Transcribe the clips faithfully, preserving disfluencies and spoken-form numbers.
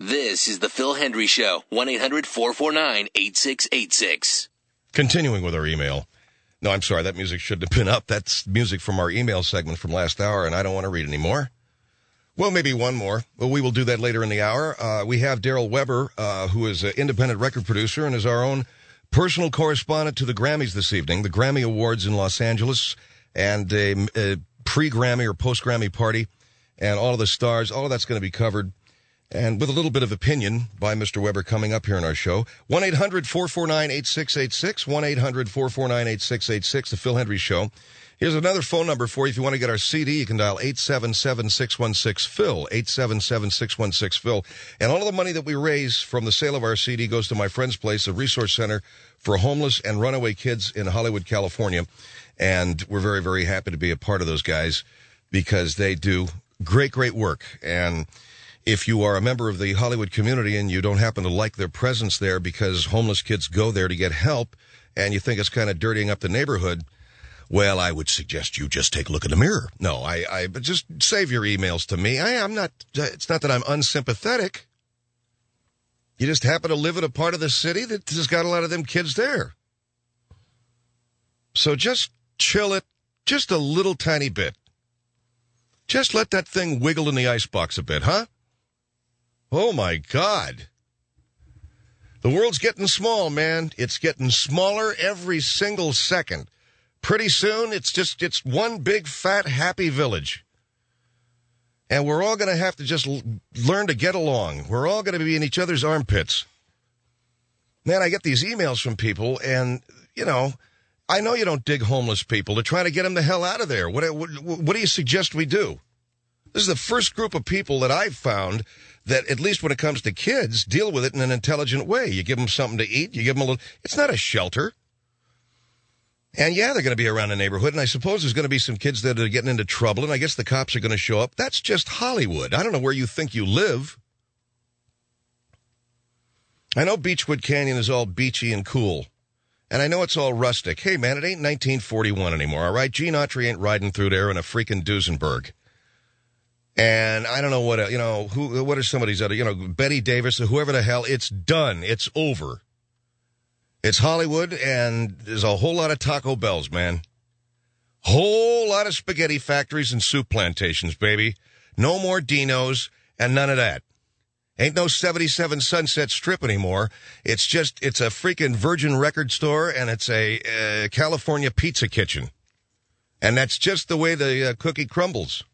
This is the Phil Hendry Show, one eight hundred four four nine eight six eight six. Continuing with our email. No, I'm sorry, that music shouldn't have been up. That's music from our email segment from last hour, and I don't want to read anymore. Well, maybe one more. Well, we will do that later in the hour. Uh, we have Daryl Weber, uh, who is an independent record producer and is our own personal correspondent to the Grammys this evening, the Grammy Awards in Los Angeles, and a, a pre-Grammy or post-Grammy party, and all of the stars. All of that's going to be covered. And with a little bit of opinion by Mister Weber coming up here in our show. one eight hundred four four nine eight six eight six, one eight hundred four four nine eight six eight six, the Phil Hendry Show. Here's another phone number for you. If you want to get our C D, you can dial eight seven seven six one six Phil, eight seven seven six one six Phil. And all of the money that we raise from the sale of our C D goes to my friend's place, a resource center for homeless and runaway kids in Hollywood, California. And we're very, very happy to be a part of those guys because they do great, great work. And if you are a member of the Hollywood community and you don't happen to like their presence there because homeless kids go there to get help and you think it's kind of dirtying up the neighborhood, well, I would suggest you just take a look in the mirror. No, I, I, but just save your emails to me. I, I'm not, it's not that I'm unsympathetic. You just happen to live in a part of the city that has got a lot of them kids there. So just chill it just a little tiny bit. Just let that thing wiggle in the icebox a bit, huh? Oh, my God. The world's getting small, man. It's getting smaller every single second. Pretty soon, it's just, it's one big, fat, happy village. And we're all going to have to just l- learn to get along. We're all going to be in each other's armpits. Man, I get these emails from people, and, you know, I know you don't dig homeless people. They're trying to get them the hell out of there. What, what, what do you suggest we do? This is the first group of people that I've found that, at least when it comes to kids, deal with it in an intelligent way. You give them something to eat. You give them a little. It's not a shelter. And, yeah, they're going to be around the neighborhood, and I suppose there's going to be some kids that are getting into trouble, and I guess the cops are going to show up. That's just Hollywood. I don't know where you think you live. I know Beechwood Canyon is all beachy and cool, and I know it's all rustic. Hey, man, it ain't nineteen forty-one anymore, all right? Gene Autry ain't riding through there in a freaking Duesenberg. And I don't know what, you know, who, what are some of these other, you know, Betty Davis or whoever the hell. It's done. It's over. It's Hollywood, and there's a whole lot of Taco Bells, man. Whole lot of spaghetti factories and soup plantations, baby. No more Dinos and none of that. Ain't no seventy-seven Sunset Strip anymore. It's just, it's a freaking Virgin record store, and it's a uh, California pizza kitchen. And that's just the way the uh, cookie crumbles.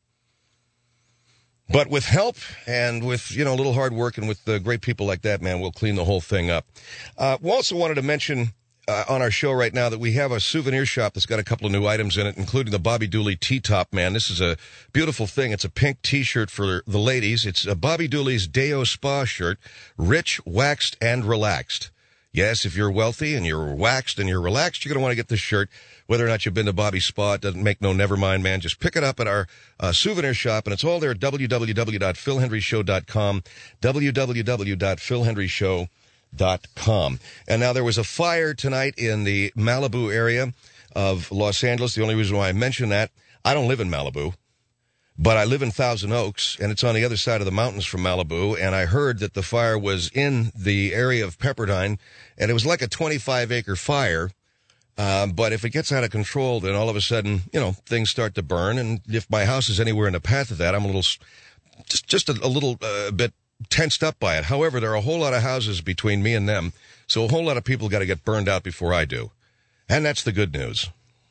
But with help and with, you know, a little hard work and with uh, great people like that, man, we'll clean the whole thing up. Uh, we also wanted to mention uh, on our show right now that we have a souvenir shop that's got a couple of new items in it, including the Bobby Dooley T-Top, man. This is a beautiful thing. It's a pink T-shirt for the ladies. It's a Bobby Dooley's Deo Spa shirt, rich, waxed, and relaxed. Yes, if you're wealthy and you're waxed and you're relaxed, you're going to want to get this shirt. Whether or not you've been to Bobby's Spa, it doesn't make no never mind, man. Just pick it up at our uh, souvenir shop, and it's all there at w w w dot phil hendry show dot com, w w w dot phil hendry show dot com. And now there was a fire tonight in the Malibu area of Los Angeles. The only reason why I mention that, I don't live in Malibu, but I live in Thousand Oaks, and it's on the other side of the mountains from Malibu, and I heard that the fire was in the area of Pepperdine, and it was like a twenty-five acre fire. Um, but if it gets out of control, then all of a sudden, you know, things start to burn. And if my house is anywhere in the path of that, I'm a little, just, just a, a little uh, bit tensed up by it. However, there are a whole lot of houses between me and them. So a whole lot of people got to get burned out before I do. And that's the good news.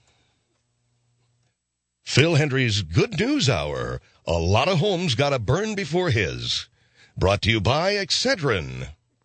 Phil Hendry's Good News Hour. A lot of homes got to burn before his. Brought to you by Excedrin.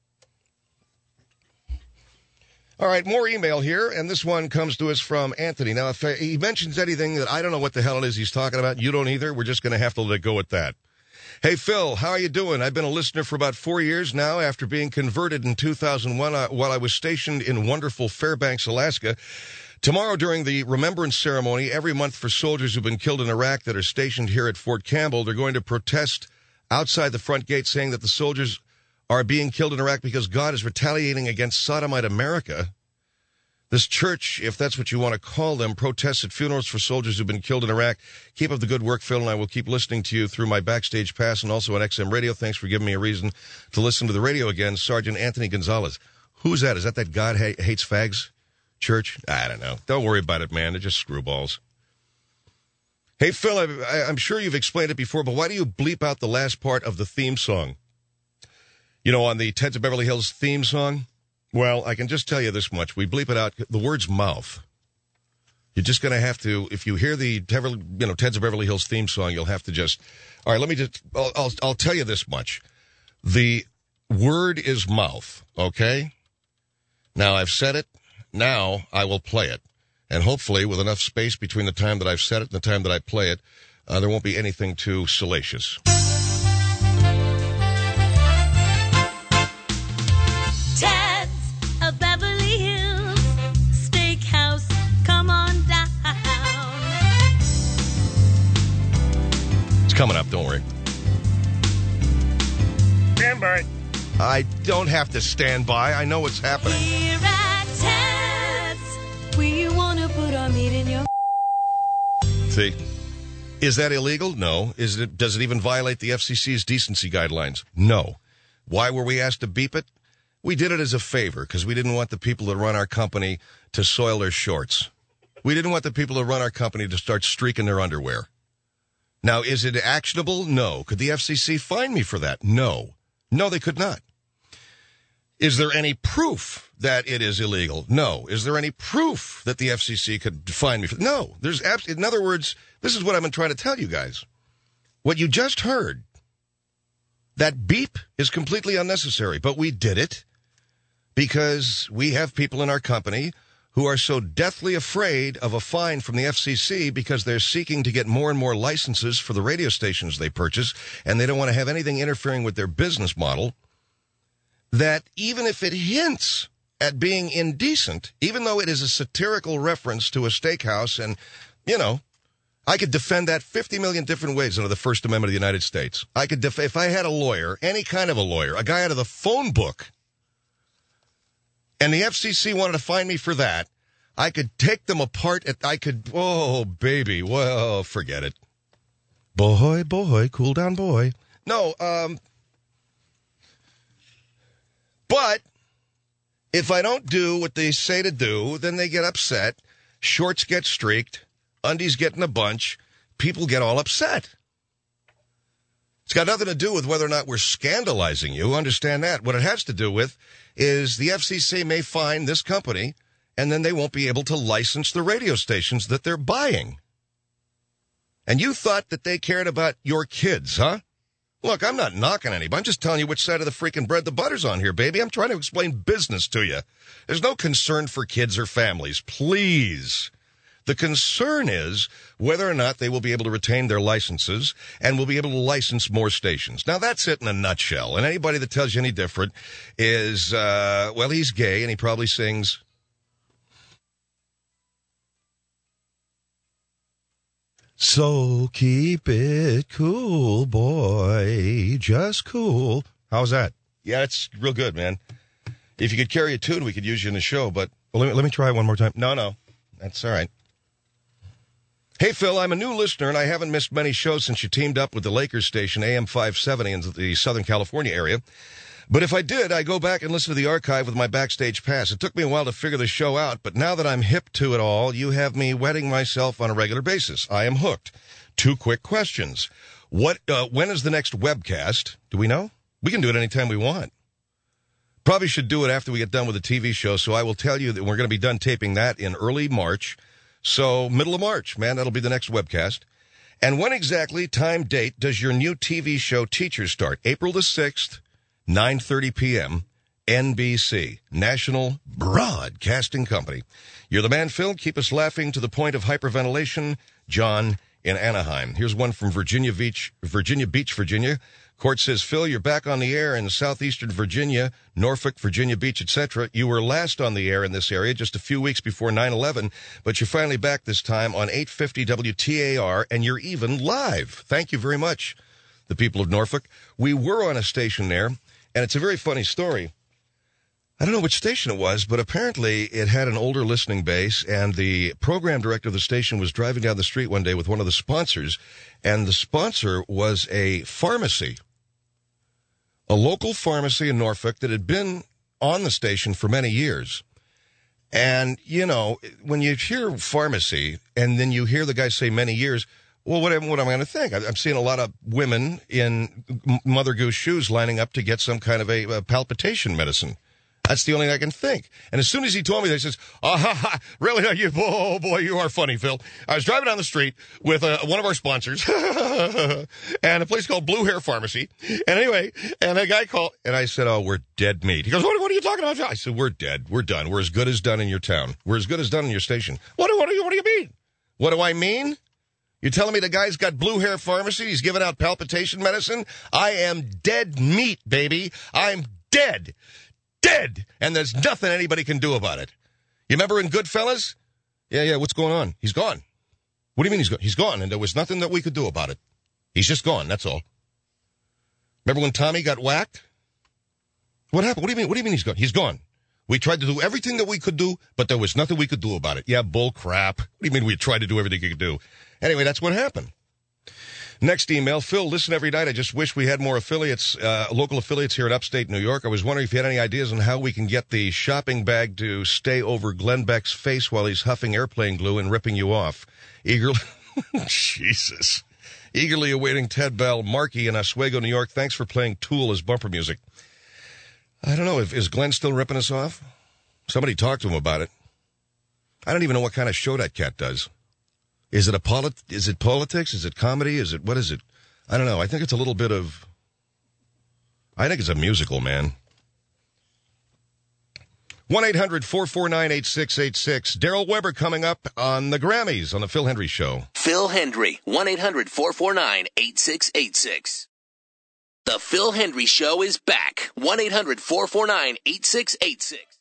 All right, more email here, and this one comes to us from Anthony. Now, if he mentions anything that I don't know what the hell it is he's talking about, you don't either, we're just going to have to let go at that. Hey, Phil, how are you doing? I've been a listener for about four years now after being converted in two thousand one uh, while I was stationed in wonderful Fairbanks, Alaska. Tomorrow, during the remembrance ceremony, every month for soldiers who've been killed in Iraq that are stationed here at Fort Campbell, they're going to protest outside the front gate saying that the soldiers are being killed in Iraq because God is retaliating against sodomite America. This church, if that's what you want to call them, protests at funerals for soldiers who've been killed in Iraq. Keep up the good work, Phil, and I will keep listening to you through my Backstage Pass and also on X M Radio. Thanks for giving me a reason to listen to the radio again. Sergeant Anthony Gonzalez. Who's that? Is that that God ha- hates fags church? I don't know. Don't worry about it, man. They're just screwballs. Hey, Phil, I, I'm sure you've explained it before, but why do you bleep out the last part of the theme song? You know, on the Teds of Beverly Hills theme song? Well, I can just tell you this much. We bleep it out. The word's mouth. You're just going to have to, if you hear the you know, Teds of Beverly Hills theme song, you'll have to just, all right, let me just, I'll, I'll, I'll tell you this much. The word is mouth, okay? Now, I've said it. Now, I will play it. And hopefully, with enough space between the time that I've said it and the time that I play it, uh, there won't be anything too salacious. Ted's of Beverly Hills Steakhouse, come on down. It's coming up, don't worry. Stand by. I don't have to stand by. I know what's happening. Here at Ted's, we want to put our meat in your... See? Is that illegal? No. Is it? Does it even violate the F C C's decency guidelines? No. Why were we asked to beep it? We did it as a favor because we didn't want the people that run our company to soil their shorts. We didn't want the people that run our company to start streaking their underwear. Now, is it actionable? No. Could the F C C fine me for that? No. No, they could not. Is there any proof that it is illegal? No. Is there any proof that the F C C could fine me for? No. There's abs- in other words, this is what I've been trying to tell you guys. What you just heard, that beep is completely unnecessary, but we did it because we have people in our company who are so deathly afraid of a fine from the F C C because they're seeking to get more and more licenses for the radio stations they purchase, and they don't want to have anything interfering with their business model, that even if it hints at being indecent, even though it is a satirical reference to a steakhouse, and, you know, I could defend that fifty million different ways under the First Amendment of the United States. I could, def- if I had a lawyer, any kind of a lawyer, a guy out of the phone book, and the F C C wanted to fine me for that, I could take them apart. At, I could, oh, baby, well, forget it. Boy, boy, cool down, boy. No, um, but if I don't do what they say to do, then they get upset. Shorts get streaked. Undies get in a bunch. People get all upset. It's got nothing to do with whether or not we're scandalizing you. Understand that. What it has to do with is the F C C may fine this company, and then they won't be able to license the radio stations that they're buying. And you thought that they cared about your kids, huh? Look, I'm not knocking anybody. I'm just telling you which side of the freaking bread the butter's on here, baby. I'm trying to explain business to you. There's no concern for kids or families. Please. The concern is whether or not they will be able to retain their licenses and will be able to license more stations. Now, that's it in a nutshell. And anybody that tells you any different is, uh, well, he's gay and he probably sings. So keep it cool, boy. Just cool. How's that? Yeah, it's real good, man. If you could carry a tune, we could use you in the show, but well, let me, let me try it one more time. No, no. That's all right. Hey, Phil, I'm a new listener, and I haven't missed many shows since you teamed up with the Lakers station, A M five seventy, in the Southern California area. But if I did, I go back and listen to the archive with my Backstage Pass. It took me a while to figure the show out, but now that I'm hip to it all, you have me wetting myself on a regular basis. I am hooked. Two quick questions. What? Uh, when is the next webcast? Do we know? We can do it anytime we want. Probably should do it after we get done with the T V show, so I will tell you that we're going to be done taping that in early March. So middle of March, man, that'll be the next webcast. And when exactly, time, date, does your new T V show Teachers start? April the sixth, nine thirty p.m., N B C, National Broadcasting Company. You're the man, Phil. Keep us laughing to the point of hyperventilation. John in Anaheim. Here's one from Virginia Beach, Virginia Beach, Virginia. Court says, Phil, you're back on the air in southeastern Virginia, Norfolk, Virginia Beach, et cetera. You were last on the air in this area just a few weeks before nine eleven, but you're finally back this time on eight fifty W T A R, and you're even live. Thank you very much, the people of Norfolk. We were on a station there, and it's a very funny story. I don't know which station it was, but apparently it had an older listening base, and the program director of the station was driving down the street one day with one of the sponsors, and the sponsor was a pharmacy, a local pharmacy in Norfolk that had been on the station for many years. And, you know, when you hear pharmacy and then you hear the guy say many years, well, what, am- what am I going to think? I'm seeing a lot of women in Mother Goose shoes lining up to get some kind of a, a palpitation medicine. That's the only thing I can think. And as soon as he told me that, he says, ah, ha, ha, really? Are you, oh, boy, you are funny, Phil. I was driving down the street with uh, one of our sponsors and a place called Blue Hair Pharmacy. And anyway, and a guy called, and I said, oh, we're dead meat. He goes, what, what are you talking about? I said, we're dead. We're done. We're as good as done in your town. We're as good as done in your station. What, what, do, you, what do you mean? What do I mean? You're telling me the guy's got Blue Hair Pharmacy? He's giving out palpitation medicine? I am dead meat, baby. I'm dead. Dead, and there's nothing anybody can do about it. You remember in Goodfellas? Yeah, yeah, what's going on? He's gone. What do you mean he's gone? He's gone, and there was nothing that we could do about it. He's just gone, that's all. Remember when Tommy got whacked? What happened? What do you mean? What do you mean he's gone? He's gone. We tried to do everything that we could do, but there was nothing we could do about it. Yeah, bull crap. What do you mean we tried to do everything we could do? Anyway, that's what happened. Next email, Phil, listen every night. I just wish we had more affiliates, uh, local affiliates here in upstate New York. I was wondering if you had any ideas on how we can get the shopping bag to stay over Glenn Beck's face while he's huffing airplane glue and ripping you off. Eagerly, Jesus. Eagerly awaiting Ted Bell, Markey in Oswego, New York. Thanks for playing Tool as bumper music. I don't know. If, is Glenn still ripping us off? Somebody talk to him about it. I don't even know what kind of show that cat does. Is it a polit- Is it politics? Is it comedy? Is it, what is it? I don't know. I think it's a little bit of, I think it's a musical, man. one eight hundred four four nine eight six eight six. Daryl Weber coming up on the Grammys on the Phil Hendry Show. Phil Hendry, one eight hundred four four nine eight six eight six. The Phil Hendry Show is back. one eight hundred four four nine eight six eight six.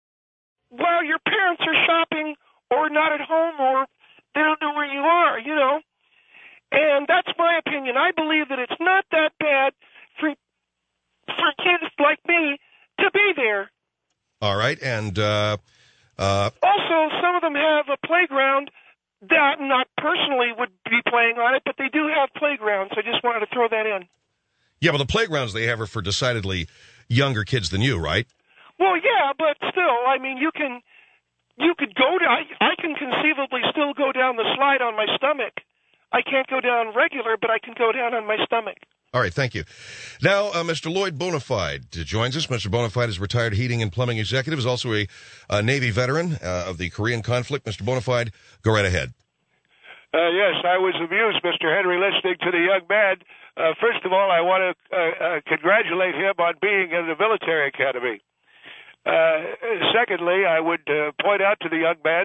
Well, your parents are shopping or not at home or they don't know where you are, you know. And that's my opinion. I believe that it's not that bad for for kids like me to be there. All right, and uh, uh, also, some of them have a playground that not personally would be playing on it, but they do have playgrounds. I just wanted to throw that in. Yeah, but the playgrounds they have are for decidedly younger kids than you, right? Well, yeah, but still, I mean, you can... You could go down, I, I can conceivably still go down the slide on my stomach. I can't go down regular, but I can go down on my stomach. All right, thank you. Now, uh, Mister Lloyd Bonafide joins us. Mister Bonafide is retired heating and plumbing executive, is also a, a Navy veteran uh, of the Korean conflict. Mister Bonafide, go right ahead. Uh, yes, I was amused, Mister Henry, listening to the young man. Uh, first of all, I want to uh, uh, congratulate him on being in the military academy. Uh, secondly, I would uh, point out to the young man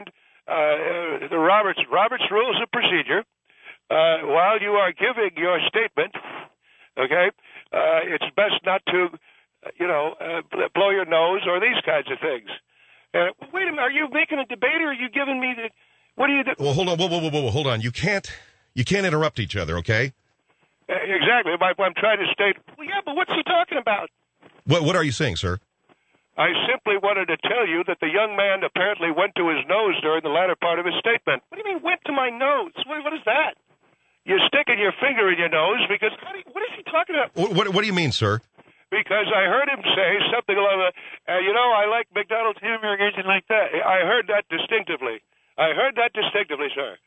uh, the Roberts Roberts Rules of Procedure. Uh, while you are giving your statement, okay, uh, it's best not to, you know, uh, blow your nose or these kinds of things. Uh, Wait a minute, are you making a debate or are you giving me the? What are you? Do- well, hold on, whoa, whoa, whoa, whoa, hold on. You can't, you can't interrupt each other, okay? Uh, exactly. I'm trying to state. Well, yeah, but what's he talking about? What What are you saying, sir? I simply wanted to tell you that the young man apparently went to his nose during the latter part of his statement. What do you mean went to my nose? What, what is that? You're sticking your finger in your nose because... How do you, what is he talking about? What, what, what do you mean, sir? Because I heard him say something along the... Uh, you know, I like McDonald's hamburgers and like that. I heard that distinctively. I heard that distinctively, sir.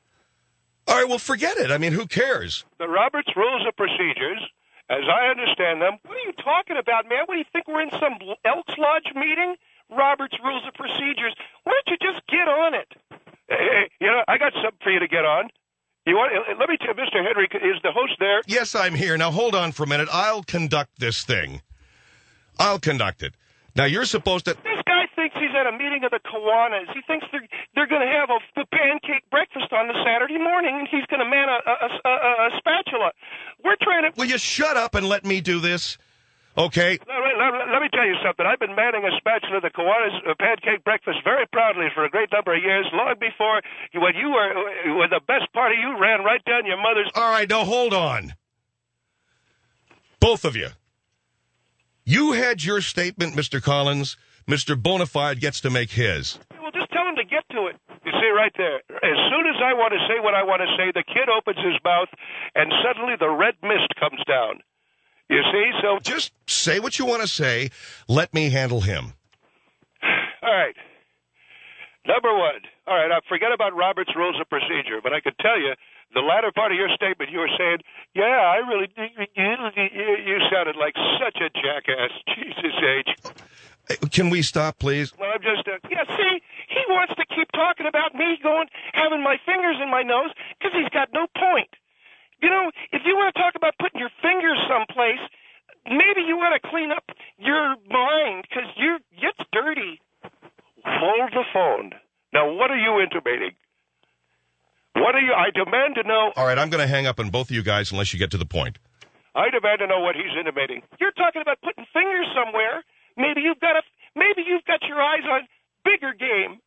All right, well, forget it. I mean, who cares? The Roberts Rules of Procedures... As I understand them... What are you talking about, man? What do you think, we're in some Elks Lodge meeting? Robert's Rules of Procedures. Why don't you just get on it? Hey, you know, I got something for you to get on. You want? Let me tell you, Mister Henry, is the host there? Yes, I'm here. Now, hold on for a minute. I'll conduct this thing. I'll conduct it. Now, you're supposed to... This guy thinks he's at a meeting of the Kiwanis. He thinks they're, they're going to have a, a pancake breakfast on the Saturday morning, and he's going to man a, a, a, a spatula. We're trying to... Will you shut up and let me do this? Okay. Let, let, let me tell you something. I've been manning a spatula of the Kiwanis uh, pancake breakfast very proudly for a great number of years, long before when you were, when the best part of you ran right down your mother's... All right, now hold on. Both of you. You had your statement, Mister Collins. Mister Bonafide gets to make his. Well, just tell him to get to it. You see right there, as soon as I want to say what I want to say, the kid opens his mouth, and suddenly the red mist comes down. You see, so... Just say what you want to say. Let me handle him. All right. Number one. All right, I forget about Robert's Rules of Procedure, but I could tell you, the latter part of your statement, you were saying, yeah, I really... You sounded like such a jackass. Jesus H. Can we stop, please? Well, I'm just... Uh, yeah, see, he wants to keep talking about me going, having my fingers in my nose, because he's got no point. You know, if you want to talk about putting your fingers someplace, maybe you want to clean up your mind, because you're, it's dirty. Hold the phone. Now, what are you intimating? What are you... I demand to know... All right, I'm going to hang up on both of you guys unless you get to the point. I demand to know what he's intimating. You're talking about putting fingers somewhere. Maybe you've got a... Maybe you've got your eyes on bigger game.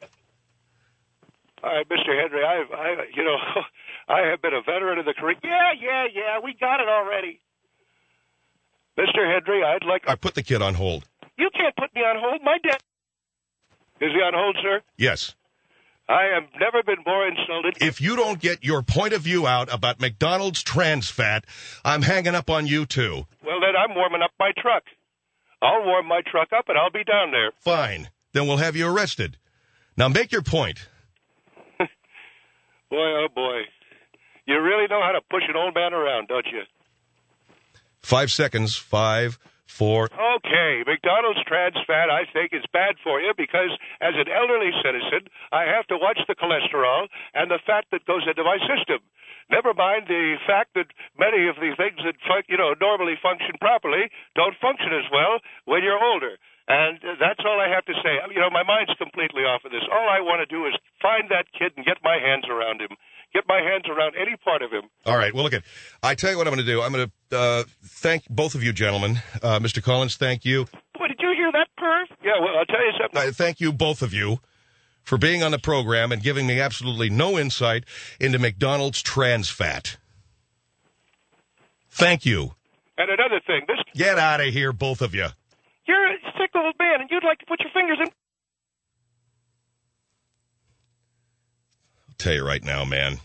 All right, Mister Henry, I, I, you know, I have been a veteran of the career. Yeah, yeah, yeah, we got it already. Mister Henry, I'd like... I put the kid on hold. You can't put me on hold. My dad... Is he on hold, sir? Yes. I have never been more insulted. If you don't get your point of view out about McDonald's trans fat, I'm hanging up on you, too. Well, then I'm warming up my truck. I'll warm my truck up, and I'll be down there. Fine. Then we'll have you arrested. Now, make your point. Boy, oh, boy. You really know how to push an old man around, don't you? Five seconds. Five, four. Okay, McDonald's trans fat, I think, is bad for you because as an elderly citizen, I have to watch the cholesterol and the fat that goes into my system. Never mind the fact that many of the things that, you know, normally function properly don't function as well when you're older. And that's all I have to say. You know, my mind's completely off of this. All I want to do is find that kid and get my hands around him. Get my hands around any part of him. All right. Well, look at. I tell you what I'm going to do. I'm going to uh, thank both of you gentlemen. Uh, Mister Collins, thank you. Boy, did you hear that, perv? Yeah, well, I'll tell you something. I thank you, both of you, for being on the program and giving me absolutely no insight into McDonald's trans fat. Thank you. And another thing, this... Get out of here, both of you. You're a sick old man, and you'd like to put your fingers in... I'll tell you right now, man.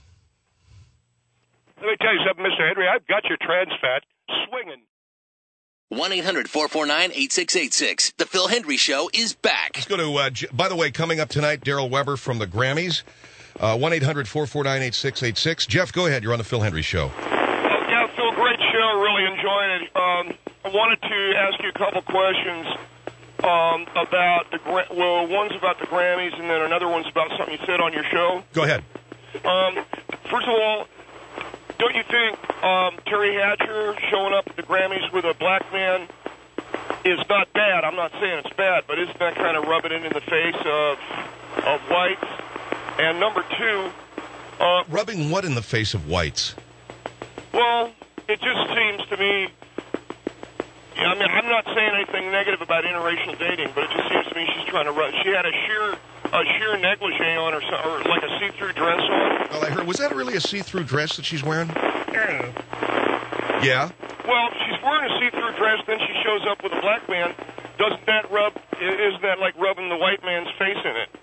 Let me tell you something, Mister Henry. I've got your trans fat swinging. one eight hundred four four nine eight six eight six. The Phil Hendry Show is back. Let's go to, uh, J- by the way, coming up tonight, Daryl Weber from the Grammys. Uh, one eight hundred four four nine eight six eight six. Jeff, go ahead. You're on the Phil Hendry Show. Uh, yeah, Phil, great show. Really enjoying it. Um, I wanted to ask you a couple questions um, about the, gra- well, one's about the Grammys, and then another one's about something you said on your show. Go ahead. Um, first of all, don't you think um, Terry Hatcher showing up at the Grammys with a black man is not bad? I'm not saying it's bad, but isn't that kind of rubbing it in the face of of whites? And number two... Uh, Rubbing what in the face of whites? Well, it just seems to me... Yeah, I mean, I'm not saying anything negative about interracial dating, but it just seems to me she's trying to rub... She had a sheer... a sheer negligee on her, or like a see-through dress on. Well, I heard, was that really a see-through dress that she's wearing? Yeah. Yeah? Well, she's wearing a see-through dress, then she shows up with a black man. Doesn't that rub, isn't that like rubbing the white man's face in it?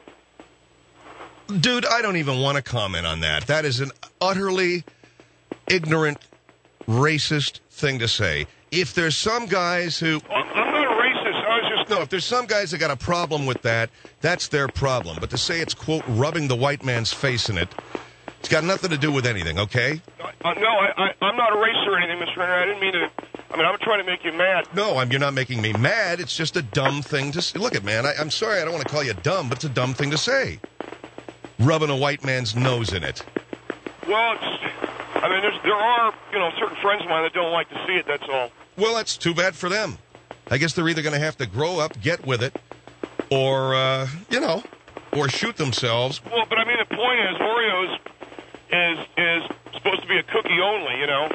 Dude, I don't even want to comment on that. That is an utterly ignorant, racist thing to say. If there's some guys who... Well, I'm not a racist, I was just... No, if there's some guys that got a problem with that, that's their problem. But to say it's, quote, rubbing the white man's face in it, it's got nothing to do with anything, okay? Uh, no, I, I, I'm not a racist or anything, Mister Henry. I didn't mean to... I mean, I'm trying to make you mad. No, I'm, you're not making me mad. It's just a dumb thing to say. Look at, man, I, I'm sorry, I don't want to call you dumb, but it's a dumb thing to say. Rubbing a white man's nose in it. Well, it's... I mean, there's, there are, you know, certain friends of mine that don't like to see it, that's all. Well, that's too bad for them. I guess they're either going to have to grow up, get with it, or, uh, you know, or shoot themselves. Well, but I mean, the point is, Oreos is is supposed to be a cookie only, you know?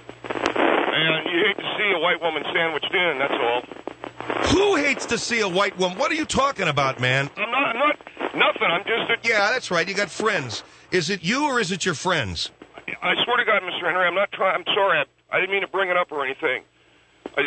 And you hate to see a white woman sandwiched in, that's all. Who hates to see a white woman? What are you talking about, man? I'm not, I'm not, nothing, I'm just... A, yeah, that's right, you got friends. Is it you or is it your friends? I swear to God, Mister Henry, I'm not trying, I'm sorry, I, I didn't mean to bring it up or anything. I just,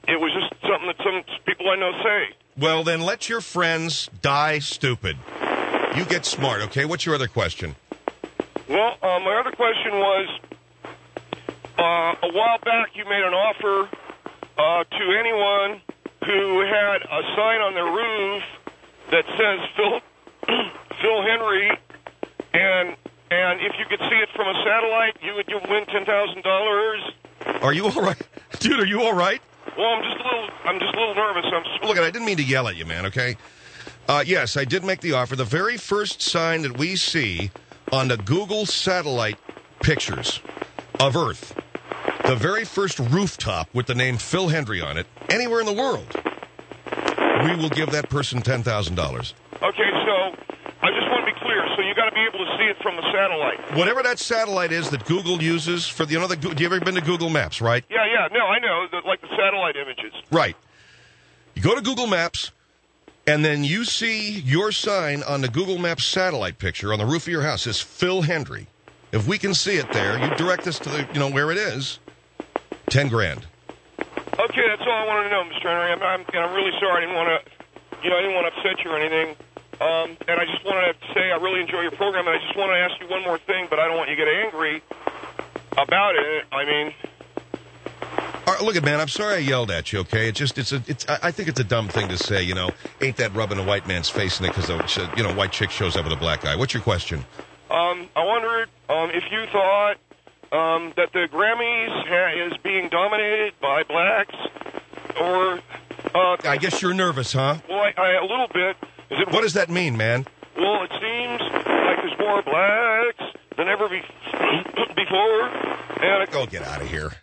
it was just something that some people I know say. Well, then let your friends die stupid. You get smart, okay? What's your other question? Well, uh, my other question was, uh, a while back you made an offer uh, to anyone who had a sign on their roof that says Phil Phil Hendry, and and if you could see it from a satellite, you would win ten thousand dollars. Are you all right? Dude, are you all right? Well, I'm just a little, I'm just a little nervous. I'm just... Look, I didn't mean to yell at you, man, okay? Uh, yes, I did make the offer. The very first sign that we see on the Google satellite pictures of Earth, the very first rooftop with the name Phil Hendry on it, anywhere in the world, we will give that person ten thousand dollars. Okay, so I just want to be clear. So you got to be able to see it from the satellite. Whatever that satellite is that Google uses for the, you know, the, do you ever been to Google Maps, right? Yeah, yeah, no, I know, the, like the satellite images. Right. You go to Google Maps, and then you see your sign on the Google Maps satellite picture on the roof of your house. It says Phil Hendry. If we can see it there, you direct us to the, you know, where it is. Ten grand. Okay, that's all I wanted to know, Mister Henry. I'm, I'm, and I'm really sorry. I didn't want to, you know, I didn't want to upset you or anything. Um, and I just wanted to say I really enjoy your program, and I just want to ask you one more thing, but I don't want you to get angry about it. I mean... All right, look, man, I'm sorry I yelled at you, okay? It just, it's a, it's. I think it's a dumb thing to say, you know, ain't that rubbing a white man's face in it because, a, you know, white chick shows up with a black guy. What's your question? Um, I wondered um, if you thought um, that the Grammys ha- is being dominated by blacks, or... Uh, I guess you're nervous, huh? Well, I, I, a little bit. Is it, what does that mean, man? Well, it seems like there's more blacks than ever be- before. And it- oh, get out of here.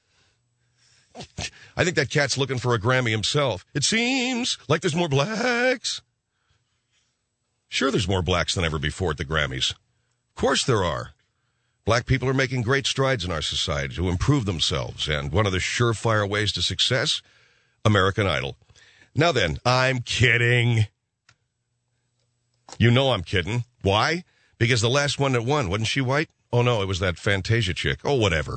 I think that cat's looking for a Grammy himself. It seems like there's more blacks. Sure, there's more blacks than ever before at the Grammys. Of course there are. Black people are making great strides in our society to improve themselves, and one of the surefire ways to success, American Idol. Now then, I'm kidding. You know I'm kidding. Why? Because the last one that won, wasn't she white? Oh, no, it was that Fantasia chick. Oh, whatever.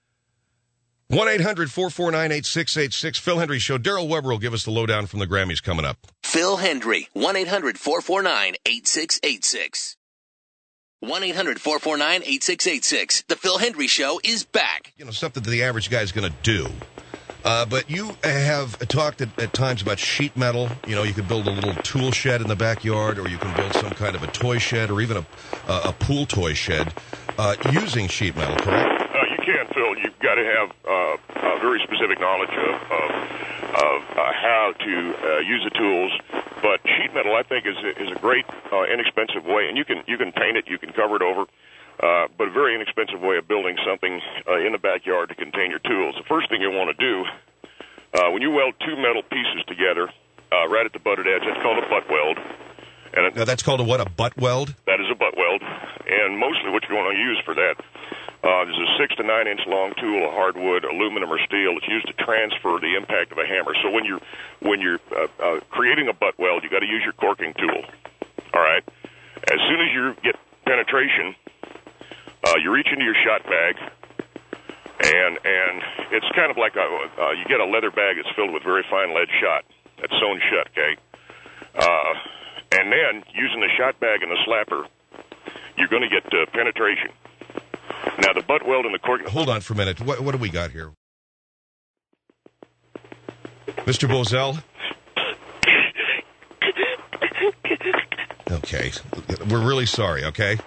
one eight hundred four four nine eight six eight six. Phil Hendry Show. Daryl Weber will give us the lowdown from the Grammys coming up. Phil Hendry. one eight hundred four four nine eight six eight six. one eight hundred four four nine eight six eight six. The Phil Hendry Show is back. You know, something that the average guy is going to do. Uh, but you have talked at, at times about sheet metal. You know, you could build a little tool shed in the backyard, or you can build some kind of a toy shed, or even a, uh, a pool toy shed uh, using sheet metal, correct? Uh, you can, Phil. You've got to have uh, a very specific knowledge of, of, of uh, how to uh, use the tools. But sheet metal, I think, is a, is a great, uh, inexpensive way. And you can you can paint it, you can cover it over. Uh, but a very inexpensive way of building something uh, in the backyard to contain your tools. The first thing you want to do, uh, when you weld two metal pieces together, uh, right at the butted edge, that's called a butt weld. And it, now, that's called a what, a butt weld? That is a butt weld. And mostly what you want to use for that uh, is a six to nine inch long tool of hardwood, aluminum, or steel. It's used to transfer the impact of a hammer. So when you're, when you're uh, uh, creating a butt weld, you got to use your corking tool. All right? As soon as you get penetration... Uh, you reach into your shot bag, and and it's kind of like a, uh, you get a leather bag that's filled with very fine lead shot that's sewn shut, okay? Uh, and then, using the shot bag and the slapper, you're going to get uh, penetration. Now, the butt weld and the cork... Hold on for a minute. What, what do we got here? Mister Bozell? Okay. We're really sorry, okay?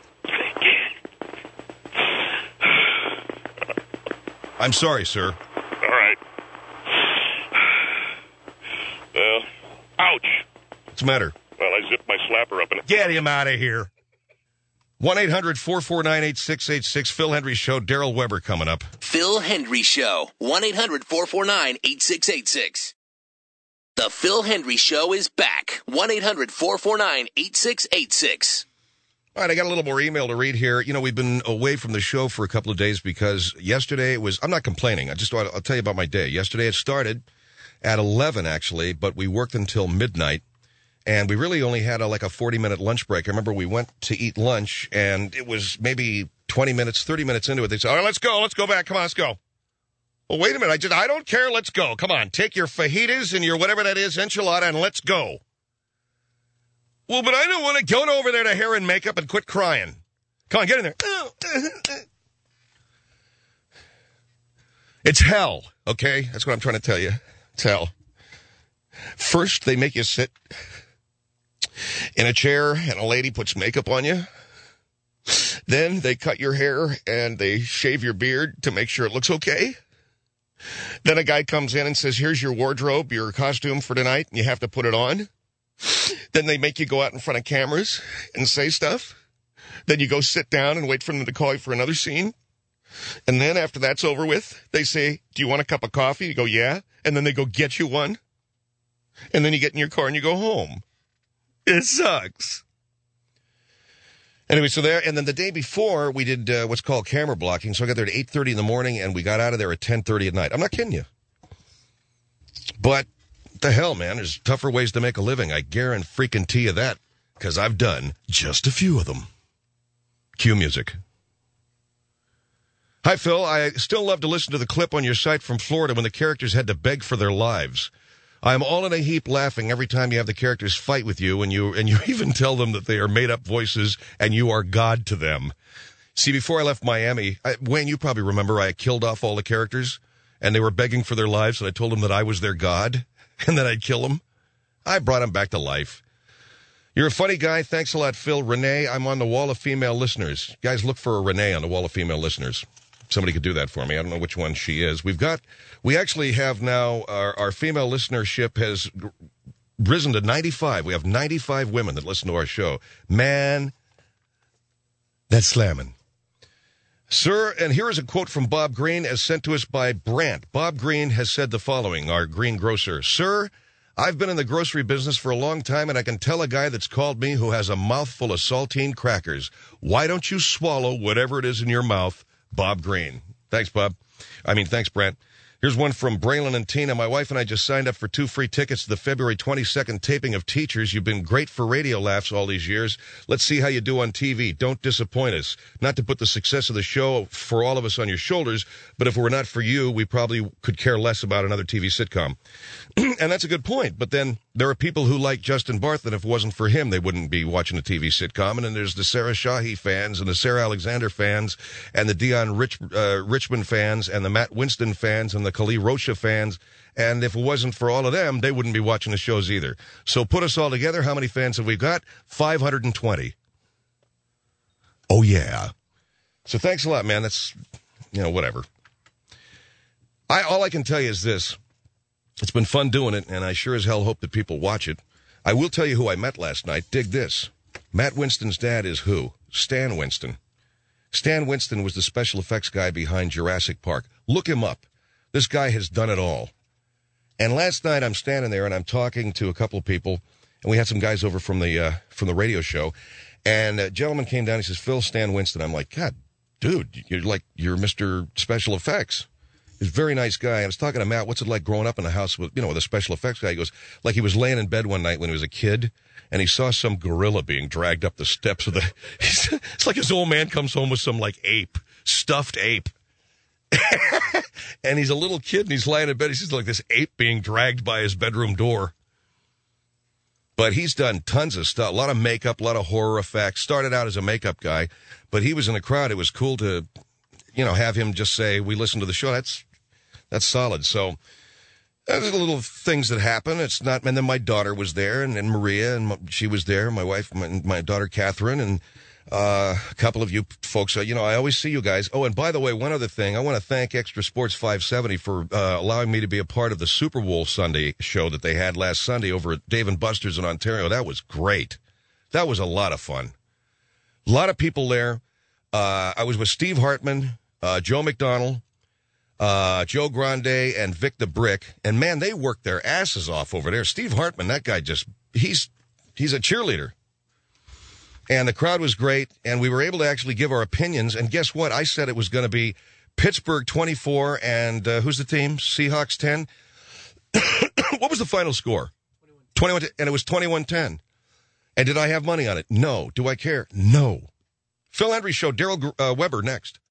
I'm sorry, sir. All right. Well, ouch. What's the matter? Well, I zipped my slapper up and... Get him out of here. one eight hundred four four nine eight six eight six. Phil Hendry Show. Daryl Weber coming up. Phil Hendry Show. one eight hundred four four nine eight six eight six. The Phil Hendry Show is back. one eight hundred four four nine eight six eight six. All right, I got a little more email to read here. You know, we've been away from the show for a couple of days because yesterday it was, I'm not complaining. I just, I'll tell you about my day. Yesterday it started at eleven, actually, but we worked until midnight, and we really only had a, like a forty-minute lunch break. I remember we went to eat lunch, and it was maybe twenty minutes, thirty minutes into it. They said, all right, let's go, let's go back. Come on, let's go. Well, wait a minute. I just, I don't care. Let's go. Come on. Take your fajitas and your whatever that is, enchilada, and let's go. Well, but I don't want to go over there to hair and makeup and quit crying. Come on, get in there. It's hell, okay? That's what I'm trying to tell you. It's hell. First, they make you sit in a chair and a lady puts makeup on you. Then they cut your hair and they shave your beard to make sure it looks okay. Then a guy comes in and says, here's your wardrobe, your costume for tonight, and you have to put it on. Then they make you go out in front of cameras and say stuff. Then you go sit down and wait for them to call you for another scene. And then after that's over with, they say, do you want a cup of coffee? You go, yeah. And then they go get you one. And then you get in your car and you go home. It sucks. Anyway, so there, and then the day before, we did uh, what's called camera blocking. So I got there at eight thirty in the morning, and we got out of there at ten thirty at night. I'm not kidding you. But the hell, man, there's tougher ways to make a living. I guarantee you that, because I've done just a few of them. Cue music. Hi, Phil. I still love to listen to the clip on your site from Florida when the characters had to beg for their lives. I am all in a heap laughing every time you have the characters fight with you, and you and you even tell them that they are made-up voices and you are God to them. See, before I left Miami, I, Wayne, you probably remember I killed off all the characters, and they were begging for their lives, and I told them that I was their God, and that I'd kill them. I brought them back to life. You're a funny guy. Thanks a lot, Phil. Renee, I'm on the wall of female listeners. Guys, look for a Renee on the wall of female listeners. Somebody could do that for me. I don't know which one she is. We've got, we actually have now, our, our female listenership has risen to ninety-five. We have ninety-five women that listen to our show. Man, that's slamming. Sir, and here is a quote from Bob Green as sent to us by Brant. Bob Green has said the following, our green grocer. Sir, I've been in the grocery business for a long time, and I can tell a guy that's called me who has a mouthful of saltine crackers. Why don't you swallow whatever it is in your mouth? Bob Green. Thanks, Bob. I mean, thanks, Brent. Here's one from Braylon and Tina. My wife and I just signed up for two free tickets to the February twenty-second taping of Teachers. You've been great for radio laughs all these years. Let's see how you do on T V. Don't disappoint us. Not to put the success of the show for all of us on your shoulders, but if it were not for you, we probably could care less about another T V sitcom. And that's a good point. But then there are people who like Justin Barth, and if it wasn't for him, they wouldn't be watching a T V sitcom. And then there's the Sarah Shahi fans and the Sarah Alexander fans and the Dion Rich, uh, Richmond fans and the Matt Winston fans and the Kali Rocha fans. And if it wasn't for all of them, they wouldn't be watching the shows either. So put us all together. How many fans have we got? five hundred twenty. Oh, yeah. So thanks a lot, man. That's, you know, whatever. I all I can tell you is this. It's been fun doing it, and I sure as hell hope that people watch it. I will tell you who I met last night. Dig this. Matt Winston's dad is who? Stan Winston. Stan Winston was the special effects guy behind Jurassic Park. Look him up. This guy has done it all. And last night I'm standing there, and I'm talking to a couple of people, and we had some guys over from the uh, from the radio show, and a gentleman came down. He says, Phil, Stan Winston. I'm like, God, dude, you're like, you're Mister Special Effects. He's a very nice guy. I was talking to Matt, what's it like growing up in a house with, you know, with a special effects guy? He goes, like he was laying in bed one night when he was a kid, and he saw some gorilla being dragged up the steps of the, it's like his old man comes home with some, like, ape, stuffed ape. And he's a little kid, and he's lying in bed. He sees, like, this ape being dragged by his bedroom door. But he's done tons of stuff, a lot of makeup, a lot of horror effects. Started out as a makeup guy, but he was in the crowd. It was cool to, you know, have him just say, we listen to the show. That's, That's solid. So there's little things that happen. It's not, and then my daughter was there, and, and Maria, and my, she was there. My wife, my, my daughter Catherine, and uh, a couple of you folks. Uh, you know, I always see you guys. Oh, and by the way, one other thing, I want to thank Extra Sports five seventy for uh, allowing me to be a part of the Super Bowl Sunday show that they had last Sunday over at Dave and Buster's in Ontario. That was great. That was a lot of fun. A lot of people there. Uh, I was with Steve Hartman, uh, Joe McDonald, Uh, Joe Grande and Vic the Brick, and man, they worked their asses off over there. Steve Hartman, that guy just, he's, he's a cheerleader. And the crowd was great, and we were able to actually give our opinions, and guess what? I said it was going to be Pittsburgh twenty-four, and uh, who's the team? Seahawks ten. What was the final score? twenty-one, and it was twenty-one ten. And did I have money on it? No. Do I care? No. Phil Hendry Show, Daryl uh, Weber next.